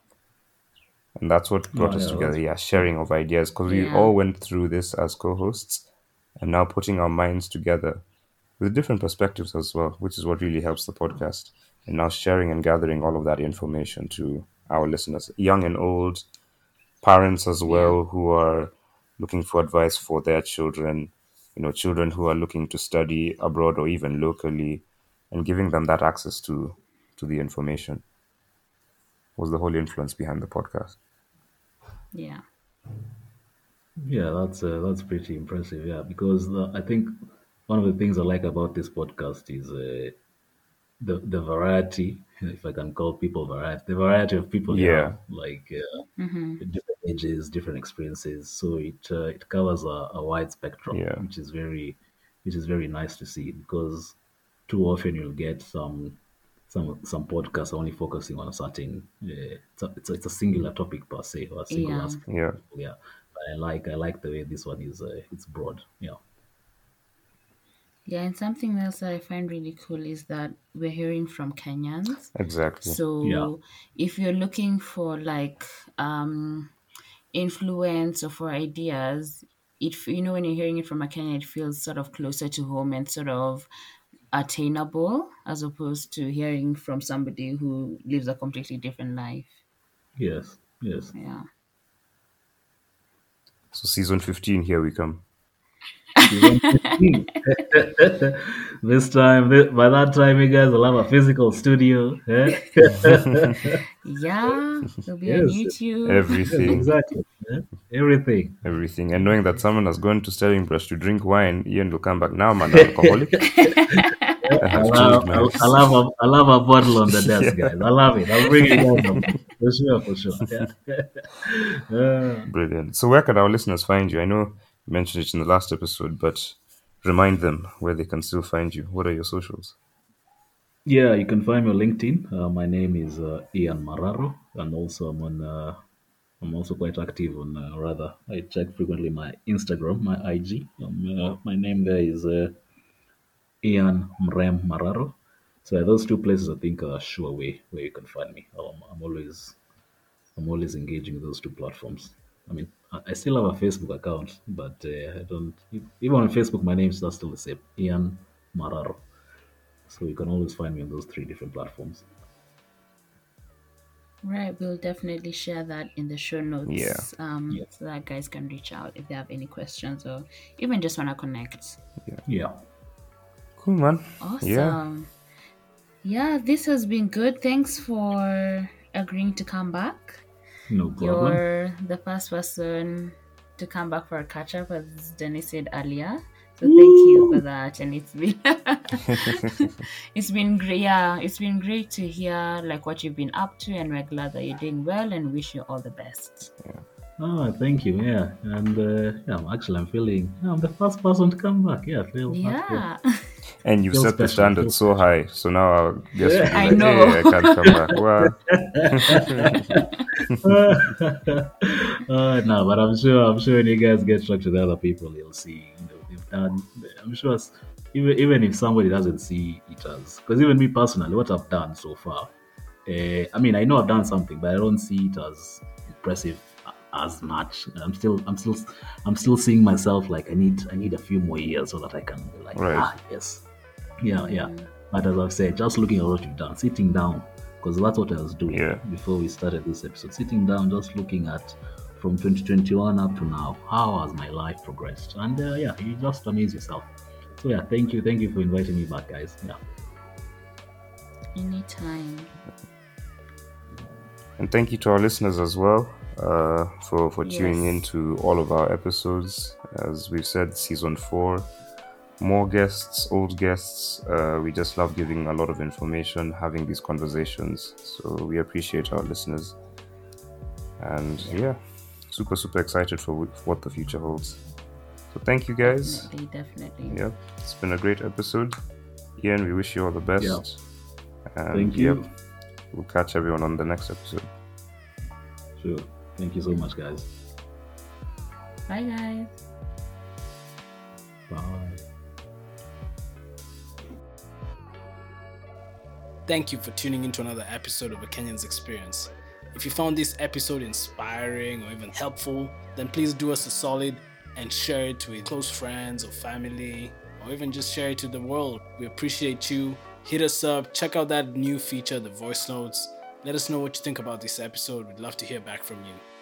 And that's what brought oh us yeah, together. that's Yeah, sharing of ideas, because we Yeah. all went through this as co-hosts, and now putting our minds together with different perspectives as well, which is what really helps the podcast. And now sharing and gathering all of that information to our listeners, young and old, parents as Yeah. well, who are looking for advice for their children, children who are looking to study abroad or even locally, and giving them that access to the information was the whole influence behind the podcast. Yeah. yeah, that's pretty impressive. Yeah, because I think one of the things I like about this podcast is the variety, if I can call people variety, the variety of people you have, Yeah, like Mm-hmm. different ages, different experiences. So it covers a wide spectrum, yeah, which is very nice to see because too often you'll get some podcasts only focusing on a certain it's a singular topic per se or a single Yeah. aspect. yeah. Yeah, but I like the way this one is it's broad. Yeah, Yeah, and something else that I find really cool is that we're hearing from Kenyans. Exactly. yeah, So if you're looking for like influence or for ideas, when you're hearing it from a Kenyan, it feels sort of closer to home and sort of attainable as opposed to hearing from somebody who lives a completely different life. yes, yes. Yeah. So season 15, here we come. Season 15. This time, by that time, you guys will have a physical studio. Eh? Yeah, it'll be on Yes, YouTube. yes, Everything. exactly. Eh? Everything. Everything. And knowing that someone has gone to Stellenbosch to drink wine, Ian will come back. Now I'm an alcoholic. I have changed my ways. I'll have a bottle on the desk, Yeah. guys. I love it. I'll bring it down for sure, for sure. Yeah. Brilliant. So where can our listeners find you? I know you mentioned it in the last episode, but remind them where they can still find you. What are your socials? Yeah, you can find me on LinkedIn. My name is Ian Mararo, and also I'm also quite active on rather I check frequently my Instagram, my IG. My name there is Ian Mrem Mararo. So those two places I think are sure way where you can find me. I'm always engaging with those two platforms. I mean, I still have a Facebook account, but I don't. Even on Facebook, my name is still the same, Ian Mararo. So you can always find me on those three different platforms. Right, we'll definitely share that in the show Yeah. notes, Yeah. so that guys can reach out if they have any questions or even just want to connect. Yeah. Cool, man. Yeah. Awesome. Yeah, this has been good. Thanks for agreeing to come back. No problem. You're the first person to come back for a catch up, as Dennis said earlier. So thank you for that. And it's been great. Yeah, it's been great to hear like what you've been up to, and we're glad that you're doing well and wish you all the best. Oh, thank you. Yeah, and I'm feeling. I'm the first person to come back. Yeah, I feel. Yeah. And you Feel set the special, standard feel so high. So now our guest will be I like, know. hey, I can't come back. Well, No, but I'm sure when you guys get talk to the other people, you'll see. They've done. I'm sure even if somebody doesn't see it as, because even me personally, what I've done so far, I mean, I know I've done something, but I don't see it as impressive as much. I'm still seeing myself like I need a few more years so that I can be like, Right. yes, yeah. But as I've said, just looking at what you've done, sitting down, because that's what I was doing Yeah. before we started this episode. Sitting down, just looking at from 2021 up to now, how has my life progressed? And you just amaze yourself. So yeah, thank you for inviting me back, guys. Yeah, Anytime. and thank you to our listeners as well for tuning Yes. in to all of our episodes. As we've said, season 4, more guests, old guests. We just love giving a lot of information, having these conversations. So we appreciate our listeners. And yeah, super excited for what the future holds. So thank you guys. Definitely. Yep, it's been a great episode. Ian, we wish you all the best. Yeah. And Thank you. Yep, we'll catch everyone on the next episode. Sure. Thank you so much, guys. Bye, guys. Bye. Thank you for tuning into another episode of A Kenyan's Experience. If you found this episode inspiring or even helpful, then please do us a solid and share it with close friends or family, or even just share it to the world. We appreciate you. Hit us up. Check out that new feature, the voice notes. Let us know what you think about this episode. We'd love to hear back from you.